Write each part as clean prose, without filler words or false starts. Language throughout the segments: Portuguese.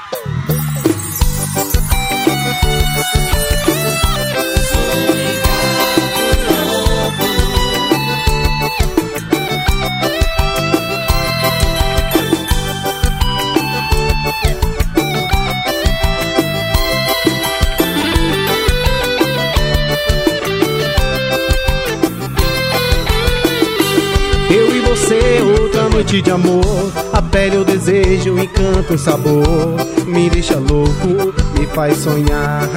Eu e você, outra noite de amor. A pele, o desejo, o encanto, o sabor. Me deixa louco, me faz sonhar.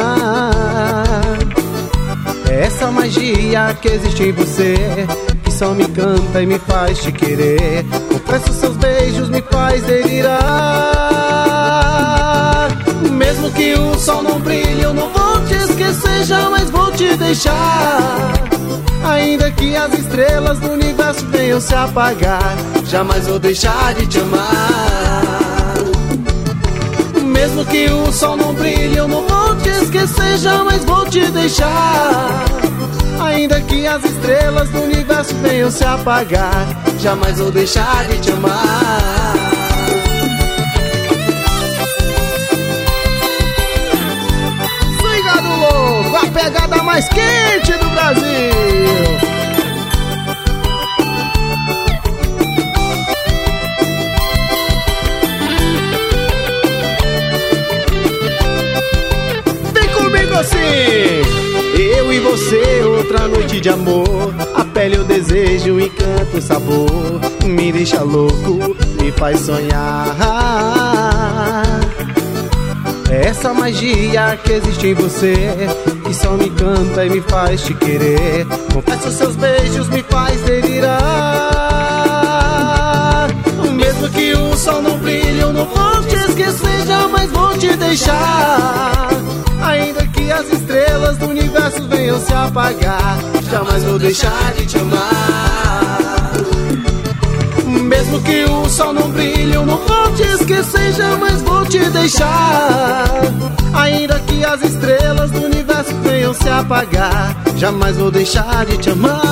É essa magia que existe em você, que só me encanta e me faz te querer. Confesso, seus beijos me faz delirar. Mesmo que o sol não brilhe, eu não vou te esquecer, jamais vou te deixar. Ainda que as estrelas do universo venham se apagar, jamais vou deixar de te amar. Mesmo que o sol não brilhe, eu não vou te esquecer, jamais vou te deixar. Ainda que as estrelas do universo venham se apagar, jamais vou deixar de te amar. Swingado louco, a pegada mais quente do Brasil. Assim, eu e você, outra noite de amor. A pele, o desejo, o encanto, o sabor. Me deixa louco, me faz sonhar. É essa magia que existe em você, que só me encanta e me faz te querer. Confesso, seus beijos me faz delirar. Mesmo que o sol não brilhe, eu não vou te esquecer, jamais vou te deixar. Ainda que as estrelas do universo venham se apagar, jamais vou deixar de te amar. Mesmo que o sol não brilhe, eu não vou te esquecer, jamais vou te deixar. Ainda que as estrelas do universo venham se apagar, jamais vou deixar de te amar.